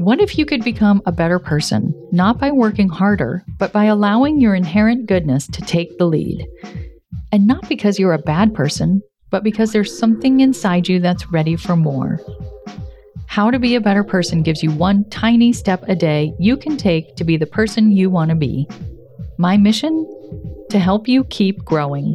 What if you could become a better person, not by working harder, but by allowing your inherent goodness to take the lead? And not because you're a bad person, but because there's something inside you that's ready for more. How to Be a Better Person gives you one tiny step a day you can take to be the person you want to be. My mission? To help you keep growing.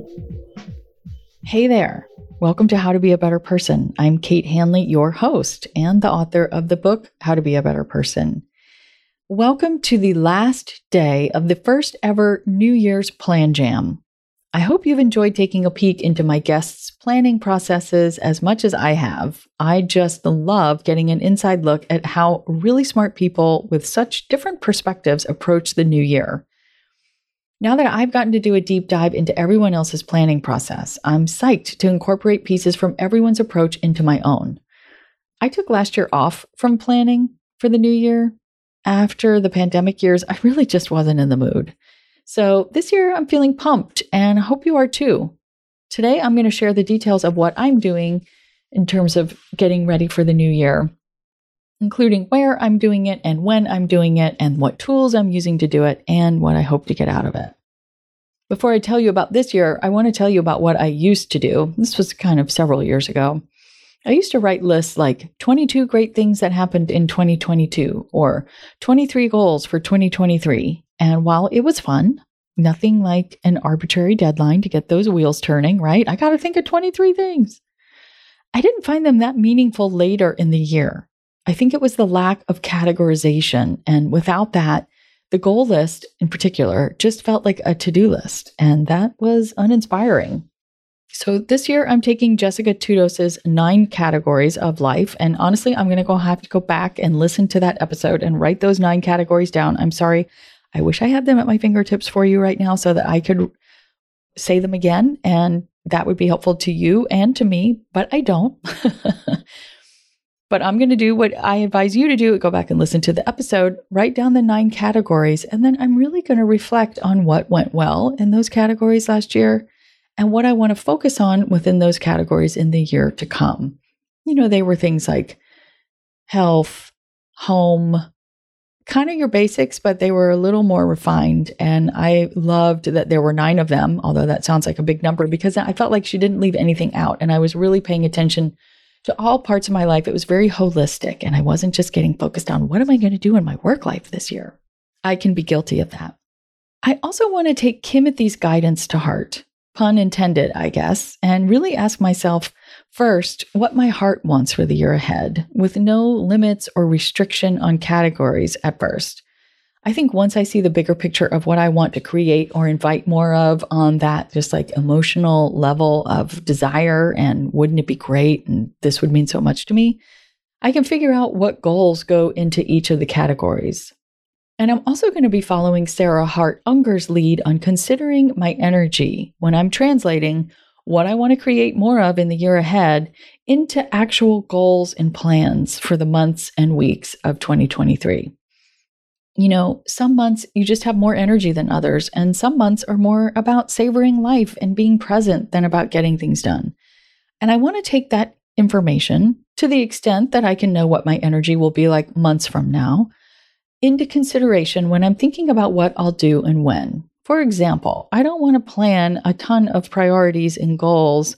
Hey there. Welcome to How to Be a Better Person. I'm Kate Hanley, your host and the author of the book, How to Be a Better Person. Welcome to the last day of the first ever New Year's Plan Jam. I hope you've enjoyed taking a peek into my guests' planning processes as much as I have. I just love getting an inside look at how really smart people with such different perspectives approach the new year. Now that I've gotten to do a deep dive into everyone else's planning process, I'm psyched to incorporate pieces from everyone's approach into my own. I took last year off from planning for the new year. After the pandemic years, I really just wasn't in the mood. So this year I'm feeling pumped, and I hope you are too. Today I'm going to share the details of what I'm doing in terms of getting ready for the new year, including where I'm doing it and when I'm doing it and what tools I'm using to do it and what I hope to get out of it. Before I tell you about this year, I want to tell you about what I used to do. This was kind of several years ago. I used to write lists like 22 great things that happened in 2022 or 23 goals for 2023. And while it was fun, nothing like an arbitrary deadline to get those wheels turning, right? I got to think of 23 things. I didn't find them that meaningful later in the year. I think it was the lack of categorization. And without that, the goal list in particular just felt like a to-do list. And that was uninspiring. So this year I'm taking Jessica Tudos's 9 categories of life. And honestly, I'm going to have to go back and listen to that episode and write those 9 categories down. I'm sorry. I wish I had them at my fingertips for you right now so that I could say them again. And that would be helpful to you and to me, but I don't. But I'm going to do what I advise you to do. Go back and listen to the episode, write down the 9 categories, and then I'm really going to reflect on what went well in those categories last year and what I want to focus on within those categories in the year to come. You know, they were things like health, home, kind of your basics, but they were a little more refined. And I loved that there were 9 of them, although that sounds like a big number, because I felt like she didn't leave anything out. And I was really paying attention to all parts of my life. It was very holistic, and I wasn't just getting focused on what am I going to do in my work life this year. I can be guilty of that. I also want to take Kimothy's guidance to heart, pun intended, I guess, and really ask myself first what my heart wants for the year ahead, with no limits or restriction on categories at first. I think once I see the bigger picture of what I want to create or invite more of on that just like emotional level of desire and wouldn't it be great and this would mean so much to me, I can figure out what goals go into each of the categories. And I'm also going to be following Sarah Hart Unger's lead on considering my energy when I'm translating what I want to create more of in the year ahead into actual goals and plans for the months and weeks of 2023. You know, some months you just have more energy than others, and some months are more about savoring life and being present than about getting things done. And I want to take that information, to the extent that I can know what my energy will be like months from now, into consideration when I'm thinking about what I'll do and when. For example, I don't want to plan a ton of priorities and goals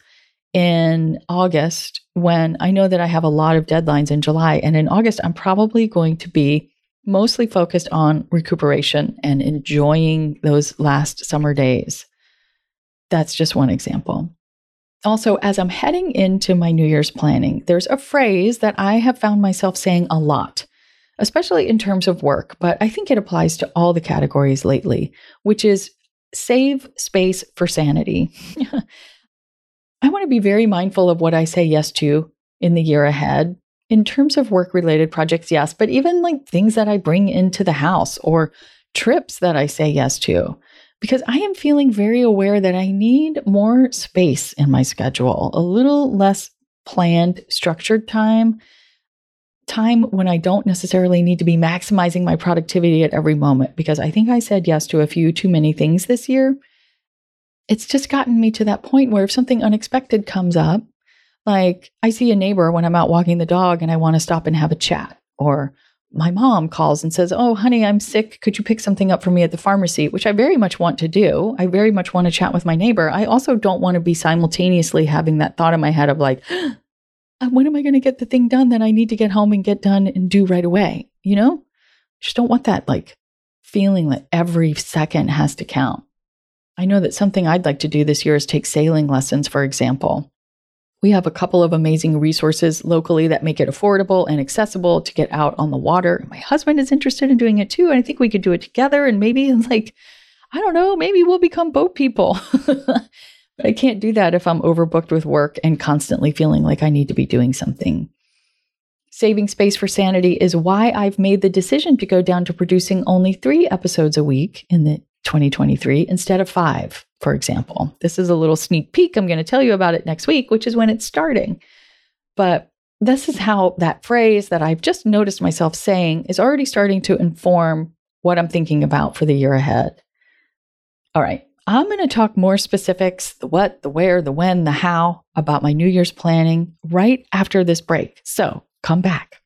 in August when I know that I have a lot of deadlines in July. And in August, I'm probably going to be mostly focused on recuperation and enjoying those last summer days. That's just one example. Also, as I'm heading into my New Year's planning, there's a phrase that I have found myself saying a lot, especially in terms of work, but I think it applies to all the categories lately, which is save space for sanity. I want to be very mindful of what I say yes to in the year ahead. In terms of work-related projects, yes, but even like things that I bring into the house or trips that I say yes to, because I am feeling very aware that I need more space in my schedule, a little less planned, structured time when I don't necessarily need to be maximizing my productivity at every moment, because I think I said yes to a few too many things this year. It's just gotten me to that point where if something unexpected comes up, like I see a neighbor when I'm out walking the dog and I want to stop and have a chat, or my mom calls and says, "Oh, honey, I'm sick. Could you pick something up for me at the pharmacy?" Which I very much want to do. I very much want to chat with my neighbor. I also don't want to be simultaneously having that thought in my head of like, when am I going to get the thing done that I need to get home and get done and do right away? Just don't want that like feeling that every second has to count. I know that something I'd like to do this year is take sailing lessons, for example. We have a couple of amazing resources locally that make it affordable and accessible to get out on the water. My husband is interested in doing it too. And I think we could do it together. And maybe I don't know, maybe we'll become boat people. But I can't do that if I'm overbooked with work and constantly feeling like I need to be doing something. Saving space for sanity is why I've made the decision to go down to producing only 3 episodes a week in the 2023 instead of 5, for example. This is a little sneak peek. I'm going to tell you about it next week, which is when it's starting. But this is how that phrase that I've just noticed myself saying is already starting to inform what I'm thinking about for the year ahead. All right. I'm going to talk more specifics, the what, the where, the when, the how about my New Year's planning right after this break. So come back.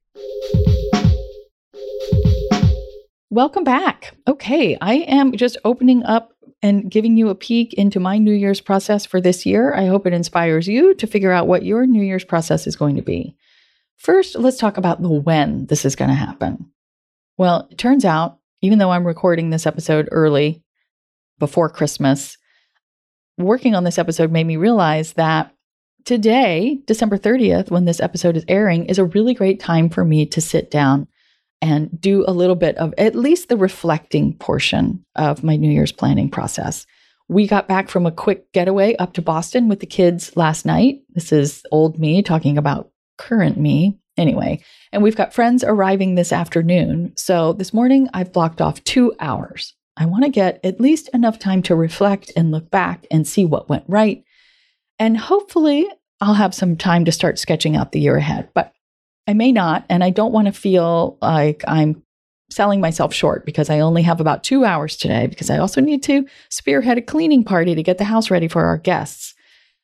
Welcome back. Okay, I am just opening up and giving you a peek into my New Year's process for this year. I hope it inspires you to figure out what your New Year's process is going to be. First, let's talk about the when this is going to happen. Well, it turns out, even though I'm recording this episode early, before Christmas, working on this episode made me realize that today, December 30th, when this episode is airing, is a really great time for me to sit down and do a little bit of at least the reflecting portion of my New Year's planning process. We got back from a quick getaway up to Boston with the kids last night. This is old me talking about current me. Anyway, and we've got friends arriving this afternoon. So this morning I've blocked off 2 hours. I want to get at least enough time to reflect and look back and see what went right. And hopefully I'll have some time to start sketching out the year ahead. But I may not, and I don't want to feel like I'm selling myself short because I only have about 2 hours today because I also need to spearhead a cleaning party to get the house ready for our guests.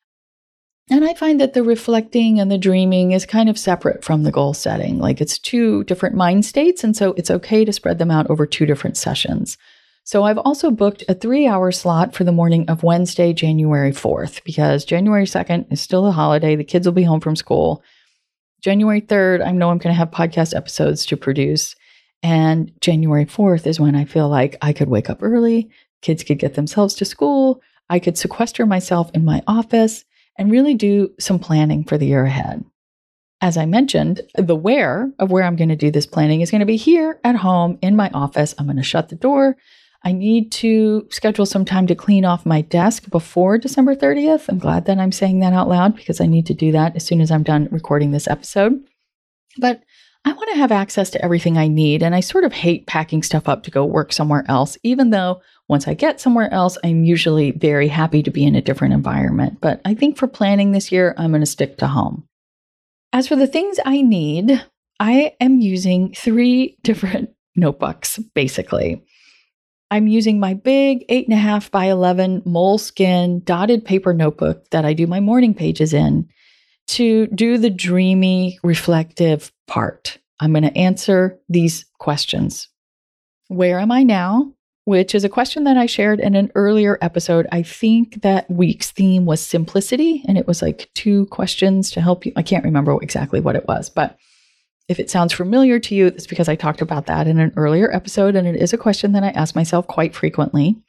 And I find that the reflecting and the dreaming is kind of separate from the goal setting. Like it's 2 different mind states, and so it's okay to spread them out over 2 different sessions. So I've also booked a 3-hour slot for the morning of Wednesday, January 4th, because January 2nd is still a holiday. The kids will be home from school. January 3rd, I know I'm going to have podcast episodes to produce. And January 4th is when I feel like I could wake up early, kids could get themselves to school, I could sequester myself in my office and really do some planning for the year ahead. As I mentioned, the where of where I'm going to do this planning is going to be here at home in my office. I'm going to shut the door. I need to schedule some time to clean off my desk before December 30th. I'm glad that I'm saying that out loud because I need to do that as soon as I'm done recording this episode. But I want to have access to everything I need. And I sort of hate packing stuff up to go work somewhere else, even though once I get somewhere else, I'm usually very happy to be in a different environment. But I think for planning this year, I'm going to stick to home. As for the things I need, I am using 3 different notebooks, basically. I'm using my big 8.5 by 11 moleskin dotted paper notebook that I do my morning pages in to do the dreamy, reflective part. I'm going to answer these questions. Where am I now? Which is a question that I shared in an earlier episode. I think that week's theme was simplicity, and it was like 2 questions to help you. I can't remember exactly what it was, but if it sounds familiar to you, it's because I talked about that in an earlier episode, and it is a question that I ask myself quite frequently.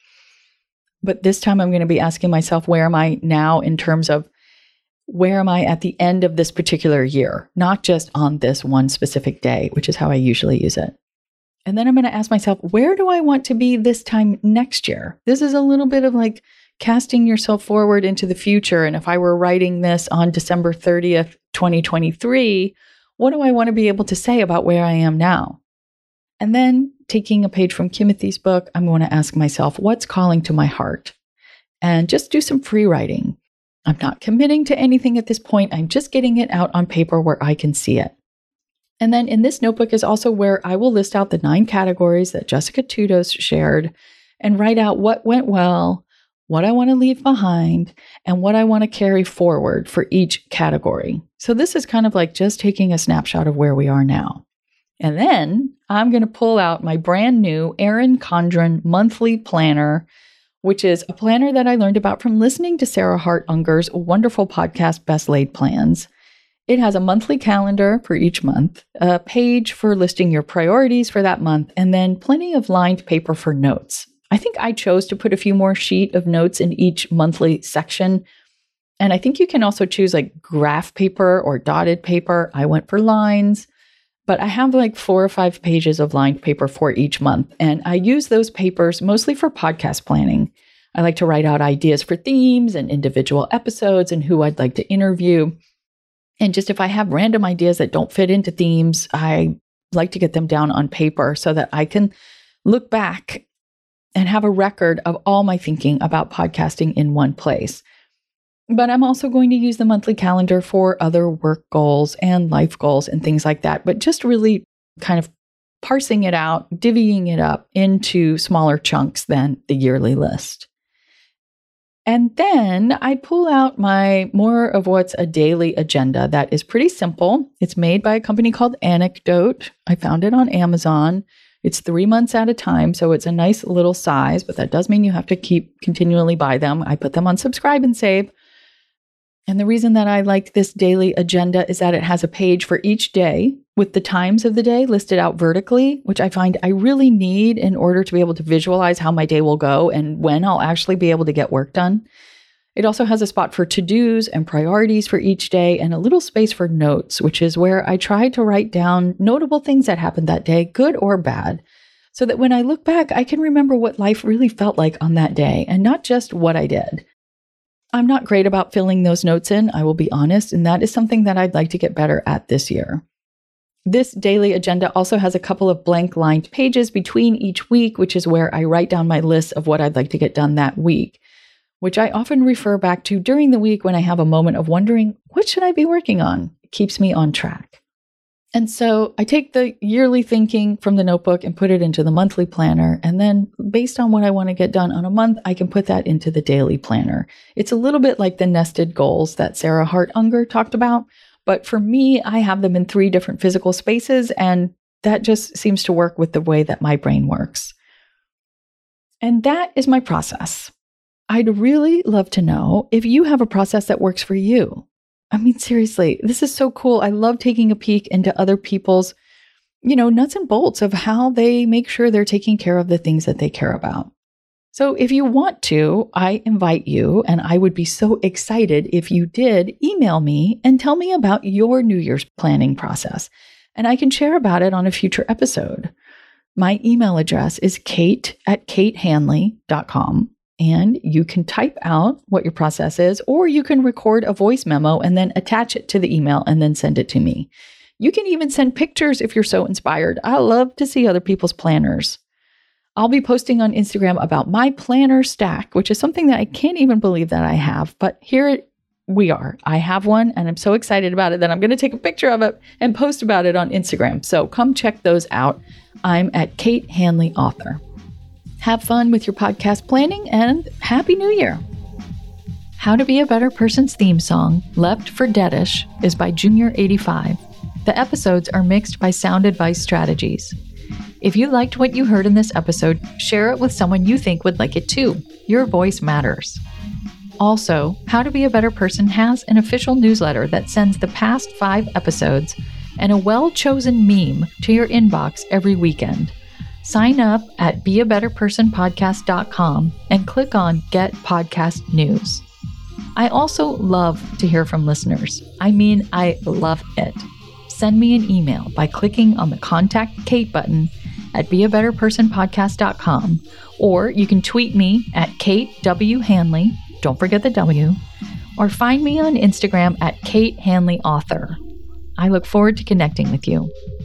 But this time I'm going to be asking myself, where am I now in terms of where am I at the end of this particular year, not just on this one specific day, which is how I usually use it. And then I'm going to ask myself, where do I want to be this time next year? This is a little bit of like casting yourself forward into the future. And if I were writing this on December 30th, 2023, what do I want to be able to say about where I am now? And then taking a page from Kimothy's book, I'm going to ask myself, what's calling to my heart? And just do some free writing. I'm not committing to anything at this point. I'm just getting it out on paper where I can see it. And then in this notebook is also where I will list out the 9 categories that Jessica Tudos shared and write out what went well, what I want to leave behind, and what I want to carry forward for each category. So this is kind of like just taking a snapshot of where we are now. And then I'm going to pull out my brand new Erin Condren monthly planner, which is a planner that I learned about from listening to Sarah Hart Unger's wonderful podcast, Best Laid Plans. It has a monthly calendar for each month, a page for listing your priorities for that month, and then plenty of lined paper for notes. I think I chose to put a few more sheet of notes in each monthly section. And I think you can also choose like graph paper or dotted paper. I went for lines, but I have like 4 or 5 pages of lined paper for each month. And I use those papers mostly for podcast planning. I like to write out ideas for themes and individual episodes and who I'd like to interview. And just if I have random ideas that don't fit into themes, I like to get them down on paper so that I can look back and have a record of all my thinking about podcasting in one place. But I'm also going to use the monthly calendar for other work goals and life goals and things like that. But just really kind of parsing it out, divvying it up into smaller chunks than the yearly list. And then I pull out my more of what's a daily agenda that is pretty simple. It's made by a company called Anecdote. I found it on Amazon. It's 3 months at a time, so it's a nice little size, but that does mean you have to keep continually buy them. I put them on subscribe and save. And the reason that I like this daily agenda is that it has a page for each day with the times of the day listed out vertically, which I find I really need in order to be able to visualize how my day will go and when I'll actually be able to get work done. It also has a spot for to-dos and priorities for each day and a little space for notes, which is where I try to write down notable things that happened that day, good or bad, so that when I look back, I can remember what life really felt like on that day and not just what I did. I'm not great about filling those notes in, I will be honest, and that is something that I'd like to get better at this year. This daily agenda also has a couple of blank lined pages between each week, which is where I write down my list of what I'd like to get done that week, which I often refer back to during the week when I have a moment of wondering, what should I be working on? It keeps me on track. And so I take the yearly thinking from the notebook and put it into the monthly planner. And then based on what I want to get done on a month, I can put that into the daily planner. It's a little bit like the nested goals that Sarah Hart Unger talked about. But for me, I have them in 3 different physical spaces, and that just seems to work with the way that my brain works. And that is my process. I'd really love to know if you have a process that works for you. I mean, seriously, this is so cool. I love taking a peek into other people's, nuts and bolts of how they make sure they're taking care of the things that they care about. So if you want to, I invite you, and I would be so excited if you did email me and tell me about your New Year's planning process, and I can share about it on a future episode. My email address is kate@katehanley.com. And you can type out what your process is, or you can record a voice memo and then attach it to the email and then send it to me. You can even send pictures if you're so inspired. I love to see other people's planners. I'll be posting on Instagram about my planner stack, which is something that I can't even believe that I have, but here we are. I have one and I'm so excited about it that I'm going to take a picture of it and post about it on Instagram. So come check those out. I'm at Kate Hanley Author. Have fun with your podcast planning and Happy New Year. How to Be a Better Person's theme song, Left for Deadish, is by Junior85. The episodes are mixed by Sound Advice Strategies. If you liked what you heard in this episode, share it with someone you think would like it too. Your voice matters. Also, How to Be a Better Person has an official newsletter that sends the past 5 episodes and a well-chosen meme to your inbox every weekend. Sign up at beabetterpersonpodcast.com and click on Get Podcast News. I also love to hear from listeners. I mean, I love it. Send me an email by clicking on the Contact Kate button at beabetterpersonpodcast.com, or you can tweet me at Kate W. Hanley, don't forget the W, or find me on Instagram at Kate Hanley Author. I look forward to connecting with you.